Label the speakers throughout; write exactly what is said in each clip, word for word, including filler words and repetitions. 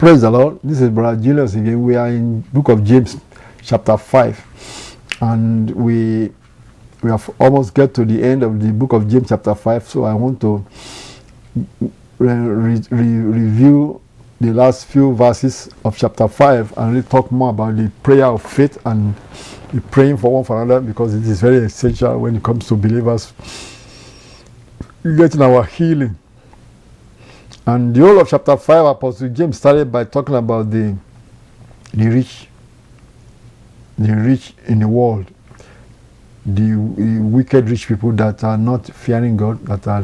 Speaker 1: Praise the Lord. This is Brother Julius again. We are in book of James chapter five, and we we have almost get to the end of the book of James chapter five, so I want to re re re review the last few verses of chapter five and really talk more about the prayer of faith and the praying for one for another, because it is very essential when it comes to believers getting our healing. And the whole of chapter five, Apostle James started by talking about the the rich, the rich in the world, the, the wicked rich people that are not fearing God, that are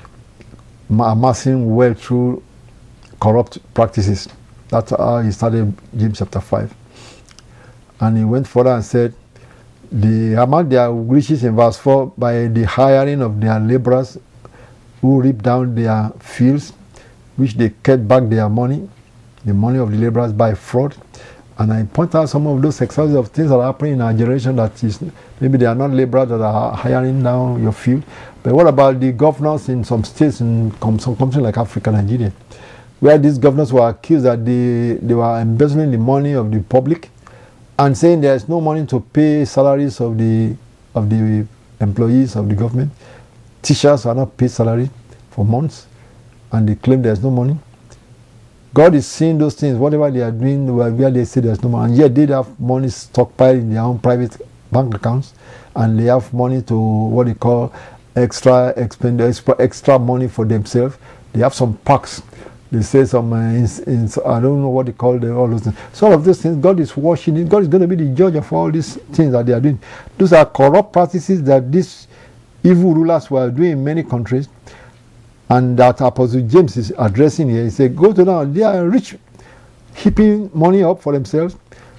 Speaker 1: amassing wealth through corrupt practices. That's how he started James chapter five. And he went further and said, the amount their riches in verse four by the hiring of their laborers who reap down their fields, which they kept back their money, the money of the laborers, by fraud. And I point out some of those examples of things that are happening in our generation, that is, maybe they are not laborers that are hiring down your field. But what about the governors in some states in some countries like Africa, Nigeria, where these governors were accused that they, they were embezzling the money of the public and saying there is no money to pay salaries of the, of the employees of the government. Teachers are not paid salary for months, and they claim there's no money. God is seeing those things, whatever they are doing, where they say there's no money, and yet they have money stockpiled in their own private bank accounts, and they have money to what they call extra expend extra, extra money for themselves. They have some packs. They say some, uh, in, in, I don't know what they call them, all those things. So all of those things, God is watching it. God is going to be the judge of all these things that they are doing. Those are corrupt practices that these evil rulers were doing in many countries, and that Apostle James is addressing here. He said, go to now, they are rich, heaping money up for themselves.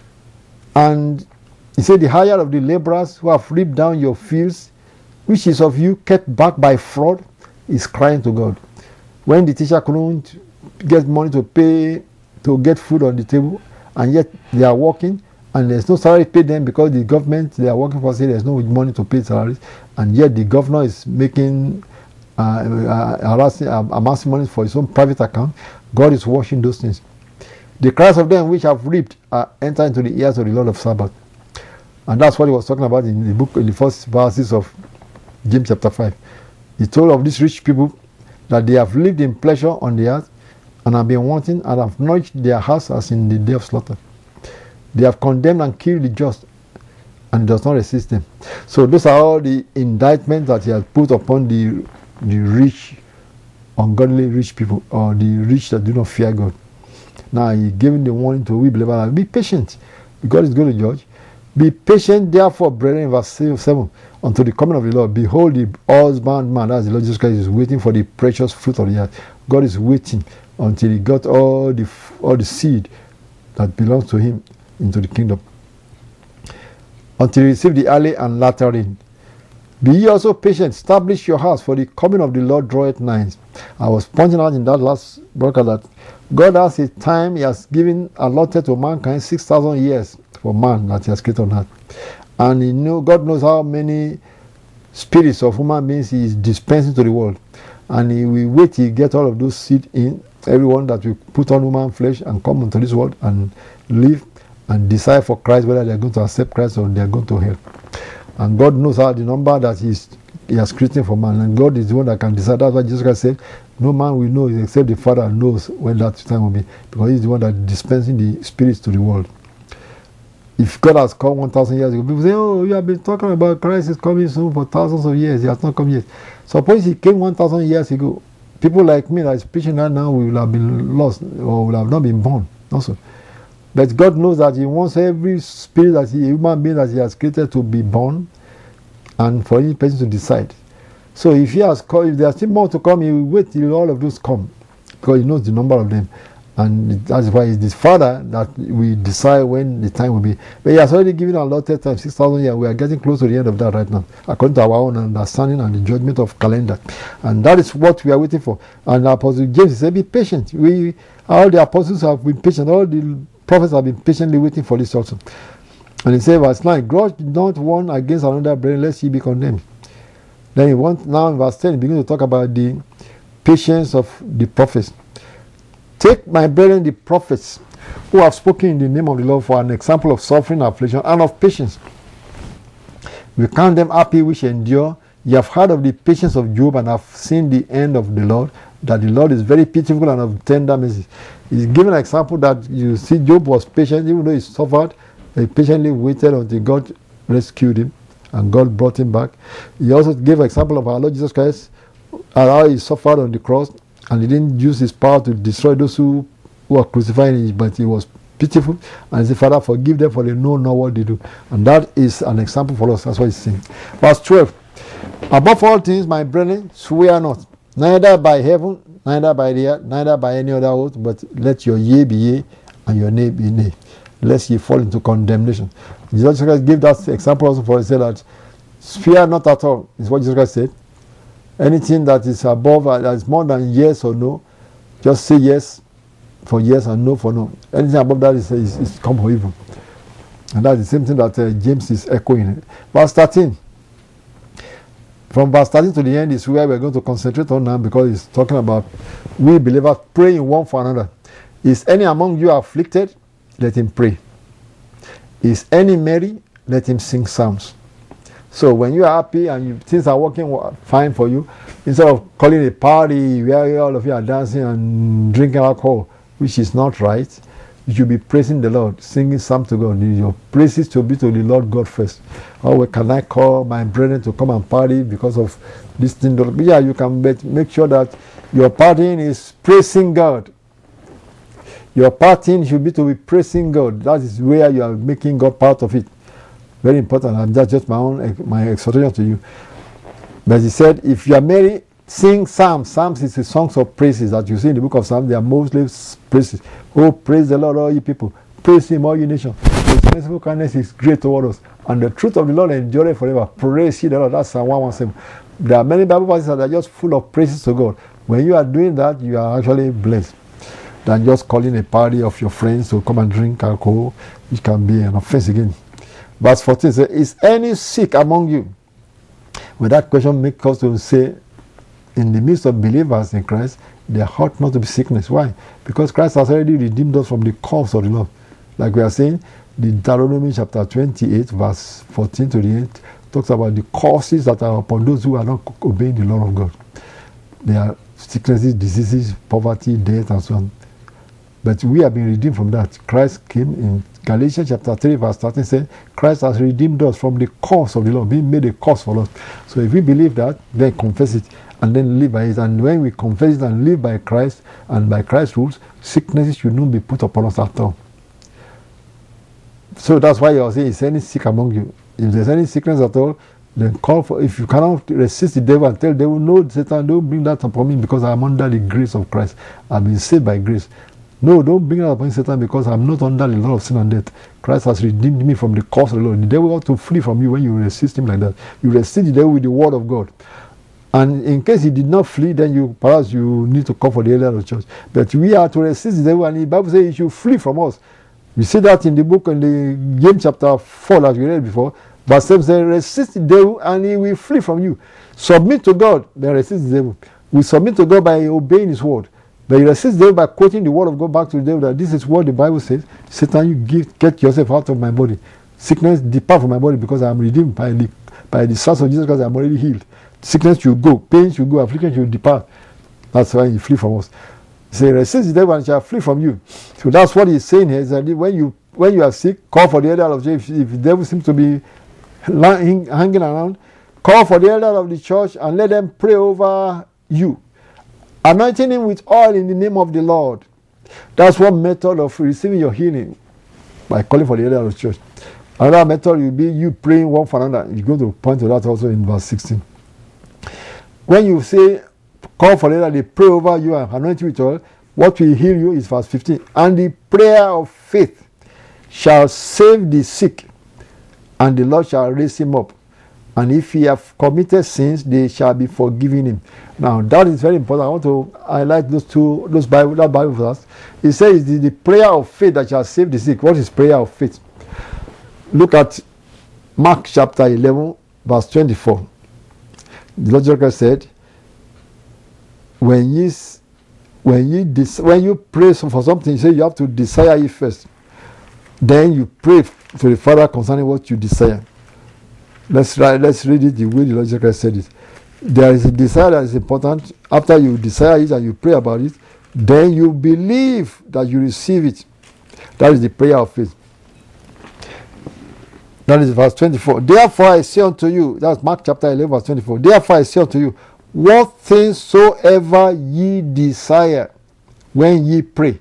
Speaker 1: And he said, the hire of the laborers who have reaped down your fields, which is of you kept back by fraud, is crying to God. When the teacher couldn't get money to pay, to get food on the table, and yet they are working, and there's no salary paid them because the government they are working for say there's no money to pay salaries, and yet the governor is making uh, uh, harassing, uh, amassing money for his own private account. God is watching those things. The cries of them which have reaped are enter into the ears of the Lord of Sabbath, and that's what he was talking about in the book, in the first verses of James chapter five. He told of these rich people that they have lived in pleasure on the earth and have been wanting and have nourished their hearts as in the day of slaughter. They have condemned and killed the just, and does not resist them. So those are all the indictments that he has put upon the the rich, ungodly rich people, or the rich that do not fear God. Now he gave the warning to we believers: be patient, God is going to judge. Be patient, therefore, brethren, in verse seven, until the coming of the Lord. Behold, the husbandman, as the Lord Jesus Christ, is waiting for the precious fruit of the earth. God is waiting until he got all the all the seed that belongs to him into the kingdom, until you receive the early and latter rain. Be ye also patient, establish your house, for the coming of the Lord draweth nigh. I was pointing out in that last broadcast that God has a time he has given allotted to mankind, six thousand years for man that he has created on earth. And he knew, God knows how many spirits of human beings he is dispensing to the world. And he will wait till he get all of those seed in, everyone that will put on human flesh and come into this world and live and decide for Christ whether they are going to accept Christ or they are going to hell. And God knows how the number that he's, he has created for man, and God is the one that can decide. That's why Jesus Christ said, no man will know except the Father knows when that time will be, because he's the one that is dispensing the spirits to the world. If God has come one thousand years ago, people say, oh, you have been talking about Christ is coming soon for thousands of years. He has not come yet. Suppose he came one thousand years ago, people like me that is preaching that now will have been lost or will have not been born also. But God knows that he wants every spirit that he, human being that he has created to be born, and for any person to decide. So if he has come, if there are still more to come, he will wait till all of those come, because he knows the number of them. And that's why it's this Father that we decide when the time will be. But he has already given allotted time, six thousand years. We are getting close to the end of that right now, according to our own understanding and the judgment of calendar. And that is what we are waiting for. And Apostle James said, be patient. We, all the apostles have been patient. All the prophets have been patiently waiting for this also. And he said, verse nine, grudge not one against another, brethren, lest ye be condemned. Then he wants, now in verse ten, he begins to talk about the patience of the prophets. Take, my brethren, the prophets who have spoken in the name of the Lord for an example of suffering, affliction, and of patience. We count them happy which endure. You have heard of the patience of Job and have seen the end of the Lord, that the Lord is very pitiful and of tender mercy. He's given an example that you see Job was patient, even though he suffered. He patiently waited until God rescued him and God brought him back. He also gave an example of our Lord Jesus Christ, and how he suffered on the cross, and he didn't use his power to destroy those who, who were crucifying him, but he was pitiful, and he said, Father, forgive them, for they know not what they do. And that is an example for us. That's what he's saying. Verse twelve. Above all things, my brethren, swear not, neither by heaven, neither by the earth, neither by any other oath, but let your yea be yea, and your nay be nay, lest ye fall into condemnation. Jesus Christ gave that example also for, he said that, fear not at all, is what Jesus Christ said. Anything that is above, uh, that is more than yes or no, just say yes for yes and no for no. Anything above that is, is, is come for evil. And that's the same thing that uh, James is echoing. Verse thirteen. From verse thirteen to the end is where we're going to concentrate on now, because it's talking about we believers praying one for another. Is any among you afflicted? Let him pray. Is any merry? Let him sing psalms. So when you are happy and you, things are working fine for you, instead of calling a party where all of you are dancing and drinking alcohol, which is not right, you should be praising the Lord, singing psalms to God. Your praises to be to the Lord God first. How can I call my brethren to come and party because of this thing? Yeah, you can make sure that your partying is praising God. Your partying should be to be praising God. That is where you are making God part of it. Very important, and that's just my own my exhortation to you. But he said, if you are merry, sing psalms. Psalms is the songs of praises that you see in the book of Psalms. They are mostly praises. Oh, praise the Lord, all you people. Praise him, all you nations. His merciful kindness is great toward us, and the truth of the Lord endureth forever. Praise ye the Lord. That's Psalm one seventeen. There are many Bible passages that are just full of praises to God. When you are doing that, you are actually blessed. Than just calling a party of your friends to come and drink alcohol, which can be an offense again. Verse fourteen says, is any sick among you? Well, that question makes us to say, in the midst of believers in Christ, there ought not to be sickness. Why? Because Christ has already redeemed us from the curse of the law. Like we are saying, the Deuteronomy chapter twenty-eight, verse fourteen to the eight, talks about the curses that are upon those who are not obeying the law of God. There are sicknesses, diseases, poverty, death, and so on. But we have been redeemed from that. Christ came in Galatians chapter three, verse thirteen, said, Christ has redeemed us from the curse of the law, being made a curse for us. So if we believe that, then confess it and then live by it. And when we confess it and live by Christ and by Christ's rules, sicknesses should not be put upon us at all. So that's why you're saying, is any sick among you? If there's any sickness at all, then call for, if you cannot resist the devil and tell the devil, no, Satan, don't bring that upon me because I'm under the grace of Christ. I've been saved by grace. No, don't bring it upon Satan because I'm not under the law of sin and death. Christ has redeemed me from the curse of the law. The devil ought to flee from you when you resist him like that. You resist the devil with the word of God. And in case he did not flee, then you perhaps you need to call for the elder of the church. But we are to resist the devil, and the Bible says he should flee from us. We see that in the book, in the James chapter four, that we read before. Verse seven says, resist the devil and he will flee from you. Submit to God, then resist the devil. We submit to God by obeying his word. But you resist the devil by quoting the word of God back to the devil, that this is what the Bible says. Satan, you give, get yourself out of my body. Sickness, depart from my body because I am redeemed by the, by the source of Jesus Christ. I am already healed. Sickness should go, pain should go, affliction should depart. That's why he flee from us. He says, resist the devil and shall flee from you. So that's what he's saying here, is that when you when you are sick, call for the elder of the church. If, if the devil seems to be hanging around, call for the elder of the church and let them pray over you, anointing him with oil in the name of the Lord. That's one method of receiving your healing, by calling for the elder of the church. Another method will be you praying one for another. You're going to point to that also in verse sixteen. When you say, call for the elder, they pray over you and anoint you with oil, what will heal you is verse fifteen. And the prayer of faith shall save the sick, and the Lord shall raise him up. And if he have committed sins, they shall be forgiven him. Now that is very important. I want to highlight those two, those Bible, that Bible verse. It says the, the prayer of faith that shall save the sick. What is prayer of faith? Look at Mark chapter eleven, verse twenty-four. The Lord Jesus said, when ye when you des- when you pray for something, you say you have to desire it first. Then you pray to the Father concerning what you desire. Let's write, let's read it the way the Lord Jesus Christ said it. There is a desire that is important. After you desire it and you pray about it, then you believe that you receive it. That is the prayer of faith. That is verse twenty-four. Therefore I say unto you, that's Mark chapter eleven, verse twenty-four. Therefore I say unto you, what things soever ye desire when ye pray,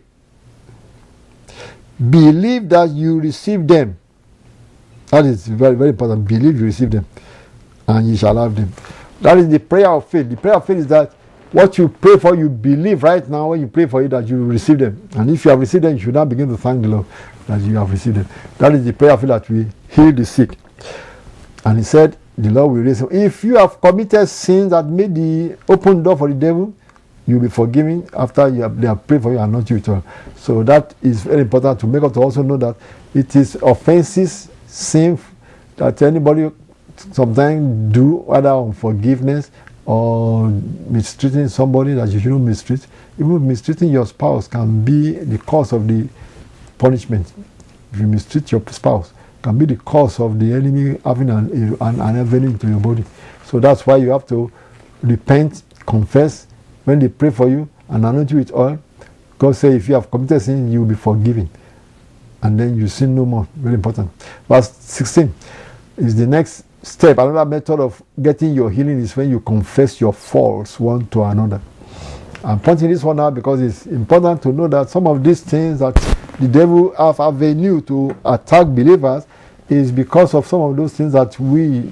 Speaker 1: believe that you receive them. That is very, very important. Believe you receive them, and ye shall have them. That is the prayer of faith. The prayer of faith is that what you pray for, you believe right now when you pray for it that you will receive them. And if you have received them, you should now begin to thank the Lord that you have received them. That is the prayer of faith that we heal the sick. And he said, the Lord will raise him. If you have committed sins that made the open door for the devil, you will be forgiven after you have, they have prayed for you and not you at all. So that is very important to make us to also know that it is offenses, sin that anybody sometimes do, either unforgiveness or mistreating somebody that you shouldn't mistreat. Even mistreating your spouse can be the cause of the punishment. If you mistreat your spouse, can be the cause of the enemy having an, an, an avenue into your body. So that's why you have to repent, confess. When they pray for you and anoint you with oil, God says if you have committed sin, you will be forgiven. And then you sin no more. Very important. Verse sixteen is the next step. Another method of getting your healing is when you confess your faults one to another. I'm pointing this one out because it's important to know that some of these things that the devil have avenue to attack believers is because of some of those things that we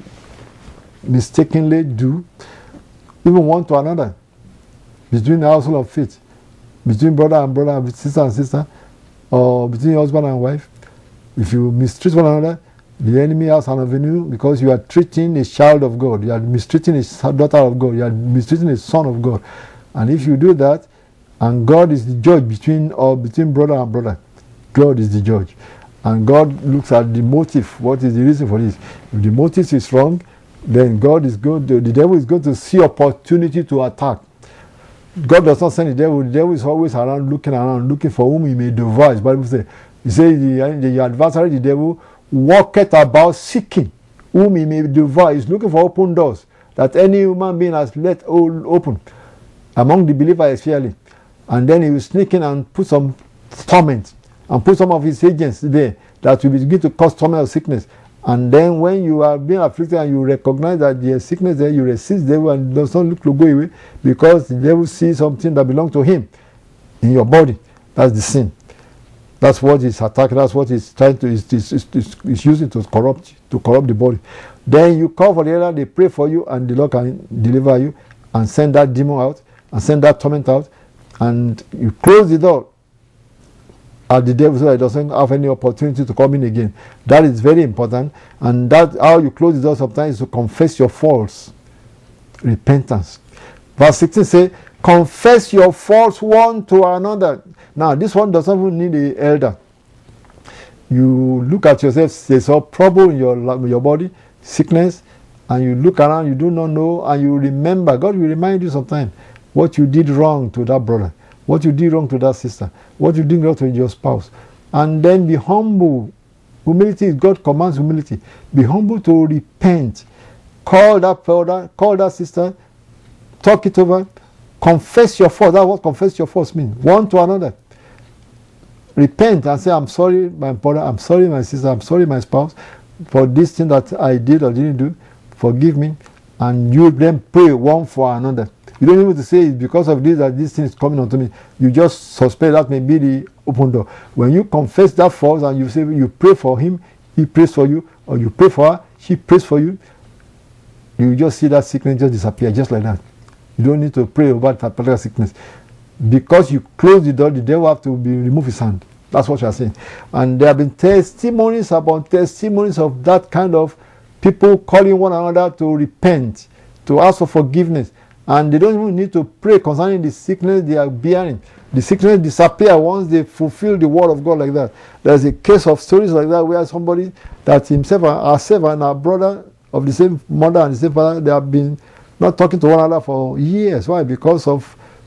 Speaker 1: mistakenly do, even one to another, between the household of faith, between brother and brother, sister and sister, or between husband and wife. If you mistreat one another, the enemy has an avenue because you are treating a child of God, you are mistreating a daughter of God, you are mistreating a son of God. And if you do that, and God is the judge between or between brother and brother, God is the judge. And God looks at the motive. What is the reason for this? If the motive is wrong, then God is going to, the devil is going to see opportunity to attack. God does not send the devil. The devil is always around, looking around, looking for whom he may devour. The Bible says, he says the, the adversary, the devil, walketh about seeking whom he may devour. He's looking for open doors that any human being has let all open among the believers especially. And then he will sneak in and put some torment and put some of his agents there that will begin to cause torment or sickness. And then when you are being afflicted and you recognize that there is sickness there, you resist the devil and does not look to go away because the devil sees something that belongs to him in your body. That's the sin. That's what he's attacking. That's what he's trying to, is is is is using to corrupt, to corrupt the body. Then you call for the other, they pray for you, and the Lord can deliver you and send that demon out and send that torment out, and you close the door at the devil so that it doesn't have any opportunity to come in again. That is very important, and that how you close the door sometimes is to confess your faults. Repentance. Verse sixteen says, confess your faults one to another. Now, this one doesn't even need an elder. You look at yourself, there's a problem in your, your body, sickness, and you look around, you do not know, and you remember. God will remind you sometimes what you did wrong to that brother, what you did wrong to that sister, what you did wrong to your spouse. And then be humble. Humility is God commands humility. Be humble to repent. Call that brother, call that sister, talk it over, confess your fault. That's what confess your faults means. One to another. Repent and say, I'm sorry, my brother, I'm sorry, my sister, I'm sorry, my spouse, for this thing that I did or didn't do. Forgive me. And you then pray one for another. You don't even to say it's because of this that this thing is coming onto me. You just suspect that may be the open door. When you confess that fault and you say you pray for him, he prays for you, or you pray for her, she prays for you, you just see that sickness just disappear just like that. You don't need to pray about that particular sickness. Because you close the door, the devil have to be remove his hand. That's what you are saying. And there have been testimonies upon testimonies of that kind of people calling one another to repent, to ask for forgiveness. And they don't even need to pray concerning the sickness they are bearing. The sickness disappear once they fulfill the word of God like that. There's a case of stories like that where somebody that himself, ourselves and our brother of the same mother and the same father, they have been not talking to one another for years. Why? Because of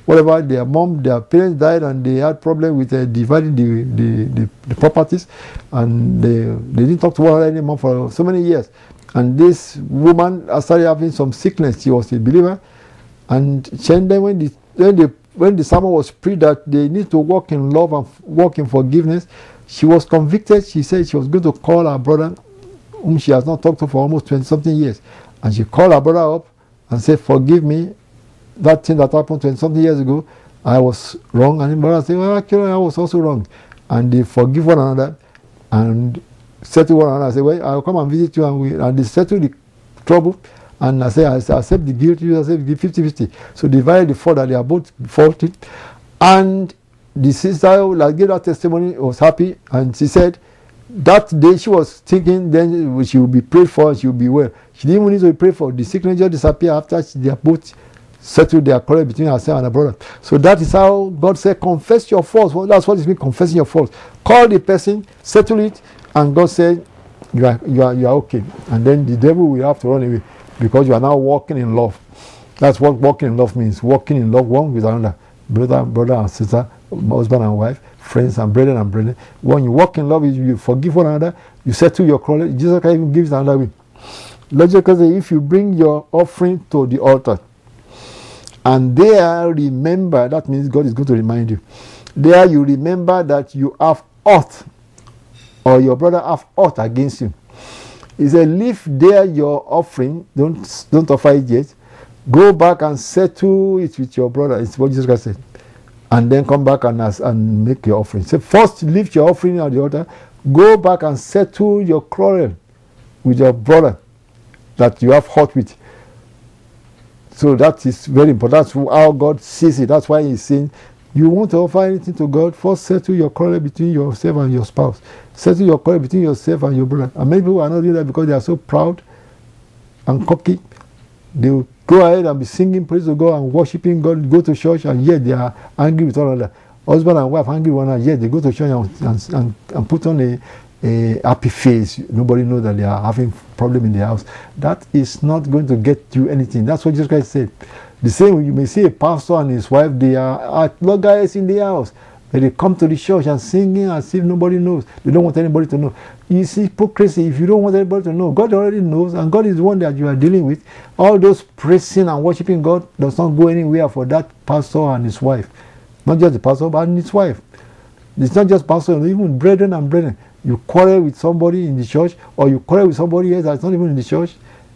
Speaker 1: whatever, their mom, their parents died, and they had problem with uh, dividing the, the, the, the properties, and they, they didn't talk to one another anymore for so many years. And this woman started having some sickness. She was a believer, and then when the when the when the sermon was preached that they need to walk in love and walk in forgiveness, she was convicted. She said she was going to call her brother, whom she has not talked to for almost twenty something years, and she called her brother up and said, "Forgive me. That thing that happened twenty something years ago, I was wrong." And the brother said, "Well, actually, I was also wrong." And they forgive one another and settle one another. I say, "Well, I'll come and visit you," and we and they settle the trouble. And I say, I accept the guilt, you accept the fifty fifty. So they divide the fault that they are both faulty. And the sister like gave that testimony, was happy, and she said that day she was thinking then she will be prayed for, she will be well. She didn't even need to be prayed for. The sickness just disappeared after she, they are both settled their quarrel between herself and her brother. So that is how God said, confess your faults. Well, that's what it means, confessing your faults. Call the person, settle it, and God said, you are, you are, you are okay. And then the devil will have to run away, because you are now walking in love. That's what walking in love means. Walking in love one with another. Brother, brother and sister, husband and wife, friends and brethren and brethren. When you walk in love, you forgive one another, you settle your quarrel. Jesus Christ even gives another way. Logically, if you bring your offering to the altar, and there remember, that means God is going to remind you. There you remember that you have aught, or your brother have aught against you. He said, leave there your offering, don't don't offer it yet. Go back and settle it with your brother. It's what Jesus Christ said. And then come back and ask, and make your offering. So first leave your offering at the altar. Go back and settle your quarrel with your brother that you have fought with. So that is very important. That's how God sees it. That's why He's saying, you want to offer anything to God, first settle your quarrel between yourself and your spouse. Settle your quarrel between yourself and your brother. And many people are not doing that because they are so proud and cocky. They will go ahead and be singing praise to God and worshiping God, go to church, and yet they are angry with one another. Husband and wife angry with one another, yet they go to church and, and, and, and put on a, a happy face. Nobody knows that they are having problem in their house. That is not going to get you anything. That's what Jesus Christ said. The same way you may see a pastor and his wife, they are at loggerheads in their house. But they come to the church and singing as if nobody knows. They don't want anybody to know. You see hypocrisy. If you don't want anybody to know, God already knows, and God is the one that you are dealing with. All those praising and worshiping God does not go anywhere for that pastor and his wife. Not just the pastor, but his wife. It's not just pastor, even brethren and brethren. You quarrel with somebody in the church, or you quarrel with somebody else that's not even in the church,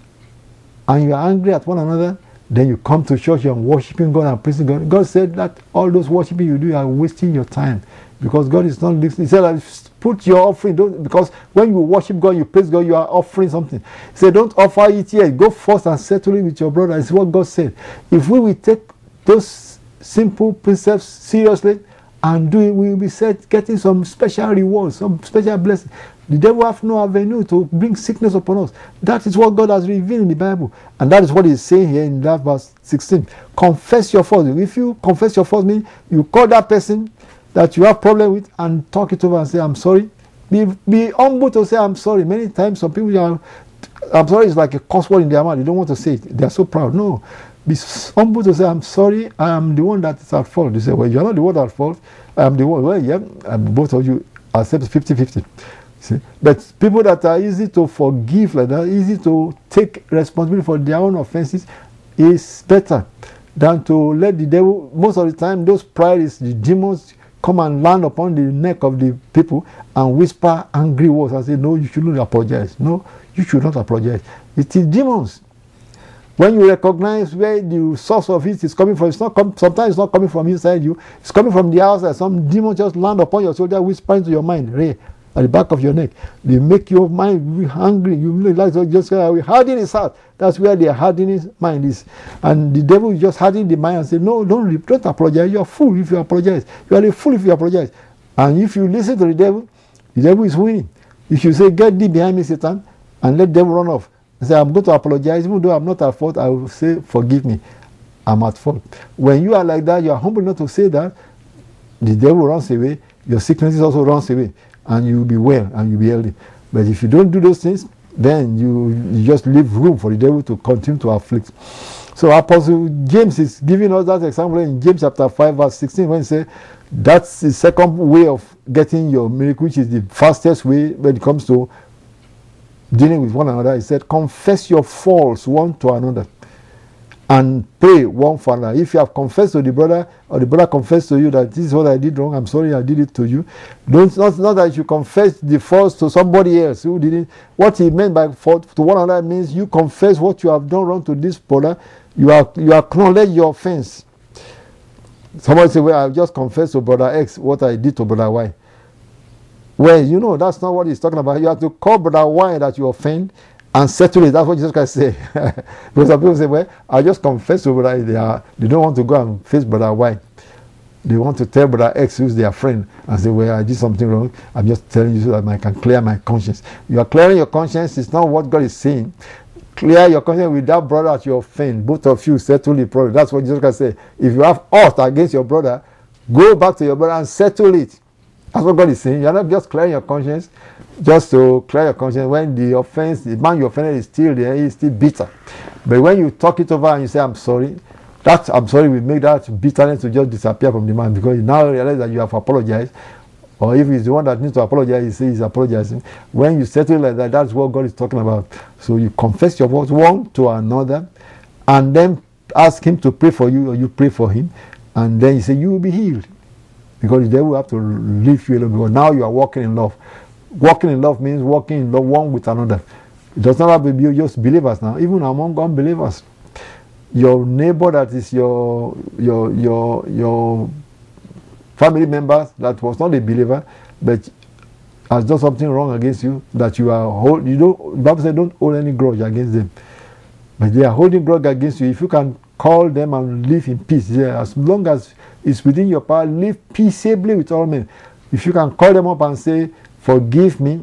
Speaker 1: and you are angry at one another. Then you come to church and worshiping God and praising God. God said that all those worshiping you do are wasting your time, because God is not listening. He said, put your offering, don't, because when you worship God, you praise God, you are offering something. He said, don't offer it yet. Go first and settle it with your brother. It's what God said. If we will take those simple precepts seriously and do it, we will be set, getting some special rewards, some special blessings. The devil have no avenue to bring sickness upon us. That is what God has revealed in the Bible. And that is what He's saying here in that verse sixteen. Confess your faults. If you confess your faults, means you call that person that you have problem with and talk it over and say, I'm sorry. Be, be humble to say, I'm sorry. Many times some people are, I'm sorry is like a curse word in their mouth. They don't want to say it. They are so proud. No. Be humble to say, I'm sorry. I am the one that is at fault. They say, well, you're not the one at fault. I am the one. Well, yeah, I'm both of you accept fifty fifty. See? But people that are easy to forgive, like that, easy to take responsibility for their own offenses, is better than to let the devil. Most of the time, those pride is the demons come and land upon the neck of the people and whisper angry words and say, no, you shouldn't apologize. No, you should not apologize. It is demons. When you recognize where the source of it is coming from, it's not com- sometimes it's not coming from inside you. It's coming from the outside. Some demon just land upon your shoulder, whispering to your mind, Ray, at the back of your neck. They make your mind hungry. You like to just uh, harden his heart. That's where the hardening mind is. And the devil is just hardening the mind and say, no, don't, don't apologize. You are a fool if you apologize. You are a fool if you apologize. And if you listen to the devil, the devil is winning. If you say, get thee behind me, Satan, and let them run off. And say, I'm going to apologize. Even though I'm not at fault, I will say, forgive me. I'm at fault. When you are like that, you are humble enough to say that, the devil runs away. Your sickness also runs away. And you will be well and you'll be healthy. But if you don't do those things, then you, you just leave room for the devil to continue to afflict. So Apostle James is giving us that example in James chapter five verse sixteen when he says that's the second way of getting your miracle, which is the fastest way when it comes to dealing with one another. He said, confess your faults one to another and pray one for another. If you have confessed to the brother, or the brother confessed to you that this is what I did wrong, I'm sorry I did it to you. Don't not, not that you confess the faults to somebody else who did it. What he meant by fault to one another means you confess what you have done wrong to this brother. You are you acknowledge your offense. Somebody say, well, I just confessed to brother X what I did to brother Y. Well, you know, that's not what he's talking about. You have to call brother Y that you offend and settle it. That's what Jesus Christ say. Because some people say, well, I just confess to brother. They, are, they don't want to go and face brother Y. They want to tell brother X, who's their friend, and say, well, I did something wrong. I'm just telling you so that I can clear my conscience. You are clearing your conscience. It's not what God is saying. Clear your conscience with that brother that you offend. Both of you settle the problem. That's what Jesus Christ say. If you have aught against your brother, go back to your brother and settle it. That's what God is saying. You're not just clearing your conscience, just to clear your conscience when the offense, the man you offended is still there, he's still bitter. But when you talk it over and you say, I'm sorry, that I'm sorry will make that bitterness to just disappear from the man, because you now realize that you have apologized. Or if he's the one that needs to apologize, he says he's apologizing. When you settle it like that, that's what God is talking about. So you confess your faults one to another, and then ask him to pray for you, or you pray for him, and then you say you will be healed. Because the devil will have to leave you alone, because now you are walking in love. Walking in love means walking in love one with another. It does not have to be just believers now, even among unbelievers. Your neighbor that is your your your your family member that was not a believer but has done something wrong against you, that you are hold, you don't, the Bible says don't hold any grudge against them, but they are holding grudge against you. If you can call them and live in peace, yeah, as long as it's within your power, live peaceably with all men. If you can call them up and say, forgive me,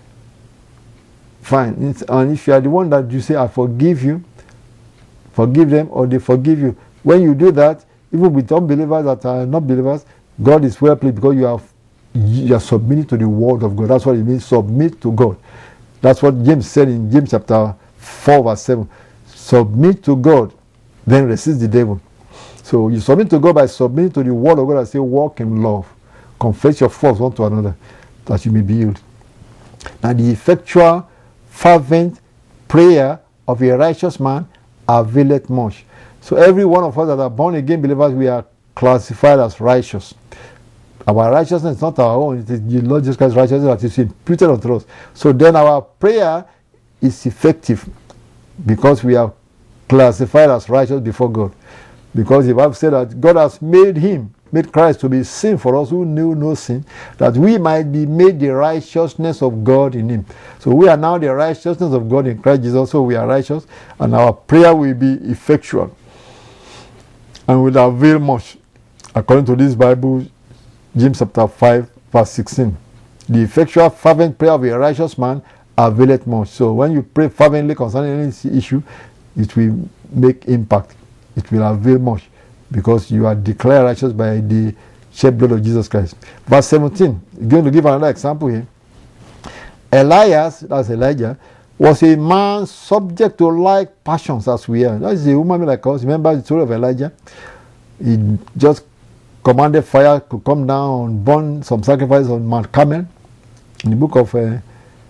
Speaker 1: fine. It's, and if you are the one that you say, I forgive you, forgive them, or they forgive you. When you do that, even with unbelievers that are not believers, God is well pleased, because you are you are submitting to the word of God. That's what it means, submit to God. That's what James said in James chapter four verse seven. Submit to God, then resist the devil. So you submit to God by submitting to the word of God and say, walk in love. Confess your faults one to another, that you may be healed. Now the effectual, fervent prayer of a righteous man availeth much. So every one of us that are born again believers, we are classified as righteous. Our righteousness is not our own, it is the Lord Jesus Christ's righteousness that is imputed unto us. So then our prayer is effective, because we are classified as righteous before God. Because the Bible said that God has made him, made Christ to be sin for us who knew no sin, that we might be made the righteousness of God in him. So we are now the righteousness of God in Christ Jesus, so we are righteous, and our prayer will be effectual and will avail much. According to this Bible, James chapter five, verse sixteen. The effectual, fervent prayer of a righteous man availeth much. So when you pray fervently concerning any issue, it will make impact. It will avail much, because you are declared righteous by the shed blood of Jesus Christ. Verse seventeen, I'm going to give another example here. Elias, that's Elijah, was a man subject to like passions as we are. That is a woman like us. Remember the story of Elijah? He just commanded fire to come down and burn some sacrifices on Mount Carmel. In the book of uh,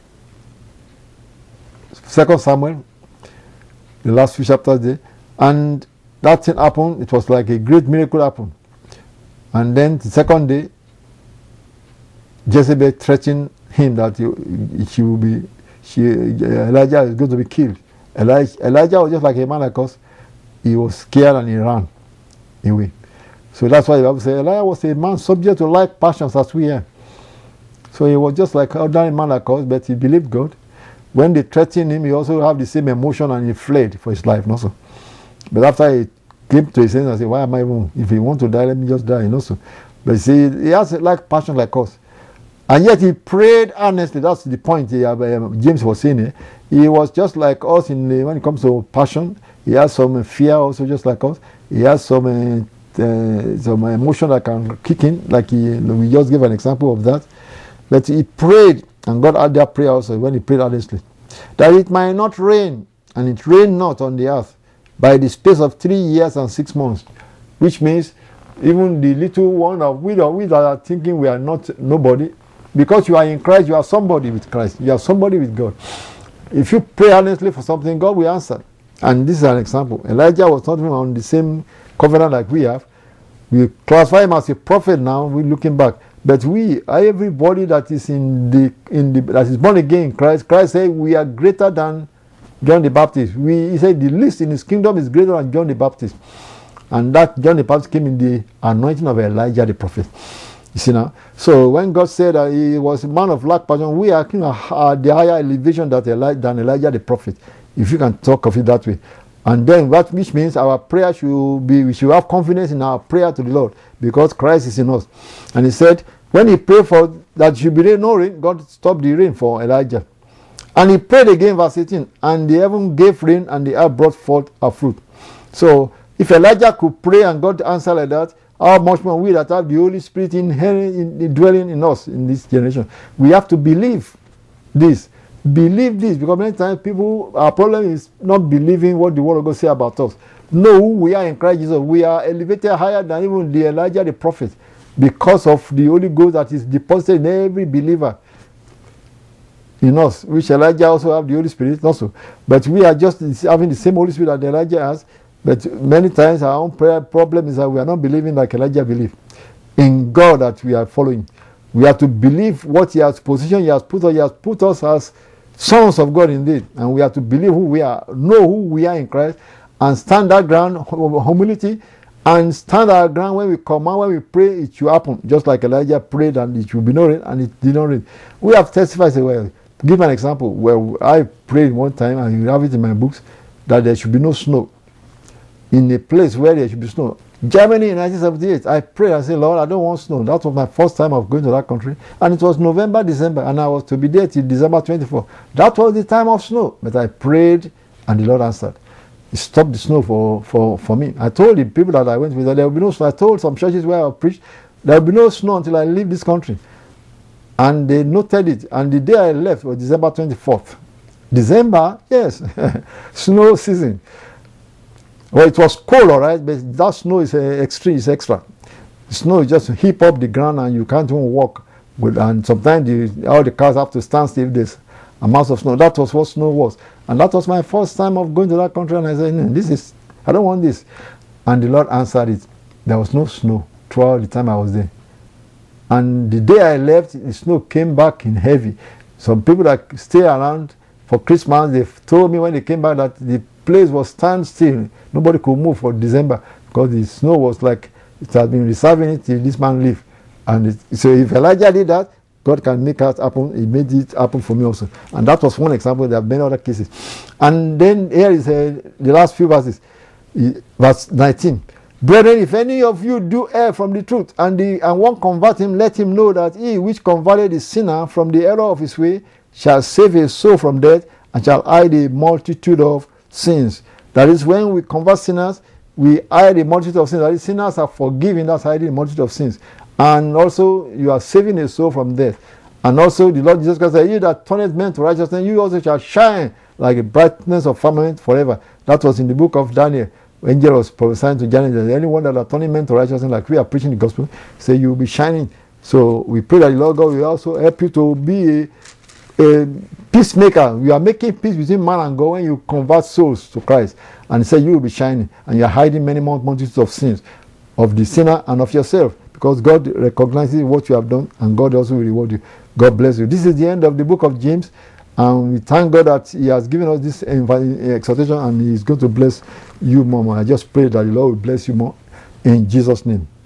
Speaker 1: Second Samuel, the last few chapters there. And that thing happened. It was like a great miracle happened. And then the second day, Jezebel threatened him that he, she will be, she, Elijah is going to be killed. Elijah, Elijah was just like a man like us. He was scared and he ran away. So that's why the Bible says Elijah was a man subject to like passions as we are. So he was just like an ordinary man like us, but he believed God. When they threatened him, he also had the same emotion and he fled for his life. Also. But after he came to his senses and said, why am I even, if he want to die, let me just die. You so. But see, he has like passion like us. And yet he prayed earnestly. That's the point here, um, James was saying here. He was just like us in the, when it comes to passion. He has some uh, fear also just like us. He has some uh, uh, some emotion that can kick in, like he, we just gave an example of that. But he prayed, and God had that prayer also when he prayed earnestly, that it might not rain, and it rained not on the earth by the space of three years and six months, which means even the little one of we that, we that are thinking we are not nobody, because you are in Christ, you are somebody with Christ, you are somebody with God. If you pray earnestly for something, God will answer. And this is an example. Elijah was not even on the same covenant like we have. We classify him as a prophet now, we're looking back. But we, everybody that is in the in the that is born again in Christ, Christ said we are greater than John the Baptist. We he said the least in his kingdom is greater than John the Baptist. And that John the Baptist came in the anointing of Elijah the prophet. You see now? So when God said that he was a man of like passion, we are you know, uh, the higher elevation that Eli- than Elijah the prophet, if you can talk of it that way. And then that which means our prayer should be, we should have confidence in our prayer to the Lord, because Christ is in us. And he said, when he prayed for that should be rain, no rain, God stopped the rain for Elijah. And he prayed again, verse eighteen, and the heaven gave rain, and the earth brought forth a fruit. So if Elijah could pray and God answered like that, how much more we that have the Holy Spirit inherent in, in dwelling in us in this generation? We have to believe this. Believe this, because many times people, our problem is not believing what the word of God say about us. Know who we are in Christ Jesus. We are elevated higher than even the Elijah the prophet, because of the Holy Ghost that is deposited in every believer in us, which Elijah also have the Holy Spirit also. But we are just having the same Holy Spirit that Elijah has. But many times our own prayer problem is that we are not believing like Elijah believed in God that we are following. We have to believe what he has positioned, he has put us, he has put us as sons of God indeed, and we have to believe who we are, know who we are in Christ, and stand that ground of humility, and stand our ground when we command, when we pray, it should happen. Just like Elijah prayed and it should be no rain, and it did not rain. We have testified, well, give an example where I prayed one time, and you have it in my books, that there should be no snow in a place where there should be snow. Germany in nineteen seventy-eight, I prayed and said, Lord, I don't want snow. That was my first time of going to that country. And it was November, December, and I was to be there till December twenty-fourth. That was the time of snow. But I prayed, and the Lord answered. He stopped the snow for, for, for me. I told the people that I went with that there will be no snow. I told some churches where I preached, there will be no snow until I leave this country. And they noted it. And the day I left was December twenty-fourth. December, yes, snow season. Well, it was cold, all right, but that snow is uh, extreme, is extra. The snow is just heap up the ground and you can't even walk. With, and sometimes the, all the cars have to stand still. There's amounts of snow. That was what snow was. And that was my first time of going to that country. And I said, no, this is, I don't want this. And the Lord answered it. There was no snow throughout the time I was there. And the day I left, the snow came back in heavy. Some people that stay around for Christmas, they told me when they came back that the place was standstill. Nobody could move for December because the snow was like it had been reserving it till this man leave. And it, so if Elijah did that, God can make it happen. He made it happen for me also. And that was one example. There are many other cases. And then here is uh, the last few verses. Verse nineteen. Brethren, if any of you do err from the truth, and, the, and one convert him, let him know that he which converted the sinner from the error of his way shall save his soul from death, and shall hide a multitude of sins. That is, when we convert sinners, we hide a multitude of sins. That is, sinners are forgiven, that's hiding a multitude of sins. And also, you are saving a soul from death. And also, the Lord Jesus Christ said, "You that turneth men to righteousness, you also shall shine like a brightness of firmament forever." That was in the book of Daniel. Angel was prophesying to Daniel, anyone that are turning men to righteousness, like we are preaching the gospel, say you will be shining. So we pray that the Lord God will also help you to be a, a peacemaker. You are making peace between man and God when you convert souls to Christ. And he said you will be shining, and you are hiding many multitudes of sins, of the sinner and of yourself, because God recognizes what you have done, and God also will reward you. God bless you. This is the end of the book of James. And we thank God that He has given us this exhortation, and He is going to bless you more. I just pray that the Lord will bless you more in Jesus' name.